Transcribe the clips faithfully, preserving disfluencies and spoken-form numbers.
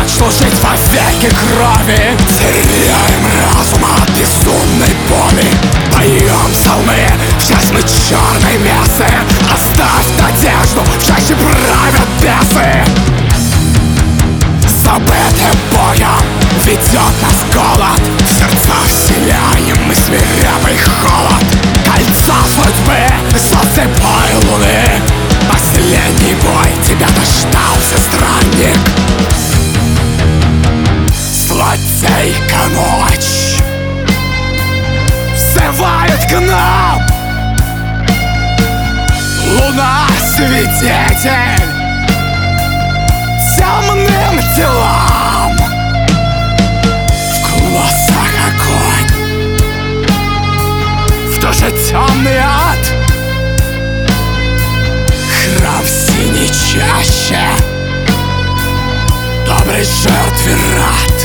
ночь служить во веки крови. Теряем разум от безумной боли. Поем псалмы в тьмы черной мессы. Оставь надежду, в чаще правят бесы. Забытым боем ведет нас голод. В сердца вселяем мы свирепый холод. Кольца судьбы, засыпай луны. Последний бой, тебя дождался странник. Злодейка ночь взывает к нам. Луна свидетель темным делам. В глазах огонь, в душе темный ад. Храм синей чаще, доброй жертве рад.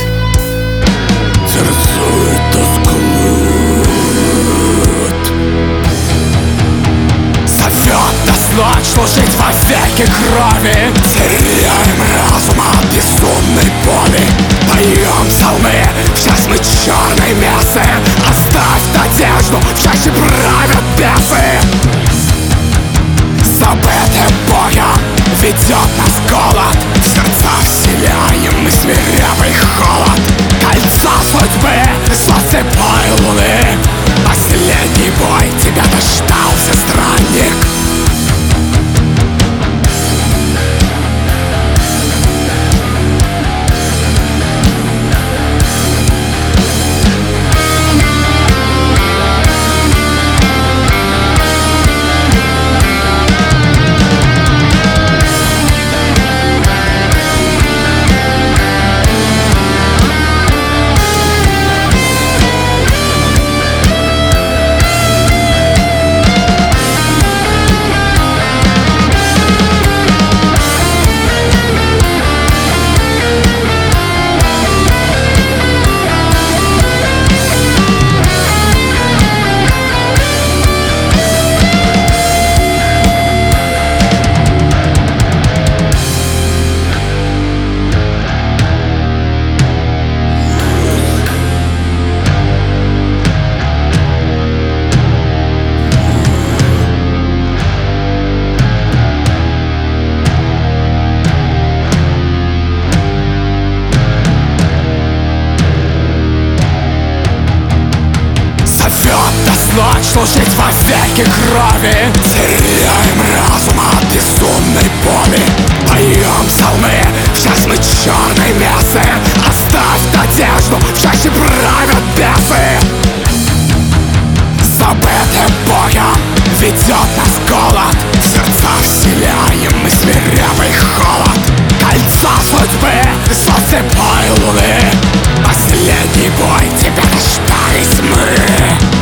Терзует тосклут, зовет нас ночь служить во веки крови. Теряем разум от безумной боли. Поем псалмы в тьмы черной мессы. Оставь надежду, в чаще правят бесы. Забытым боем ведет нас голод. В сердца вселяем мы свирепый холод. Кольца судьбы, засыпай луны. Последний бой, тебя дождался странник. Ночь служить во веки крови. Теряем разум от безумной боли. Поем псалмы в тьмы черной мессы. Оставь надежду, в чаще правят бесы. Забытым боем ведет нас голод. В сердца вселяем мы свирепый холод. Кольца судьбы, засыпай луны. Последний бой, тебя дождались мы.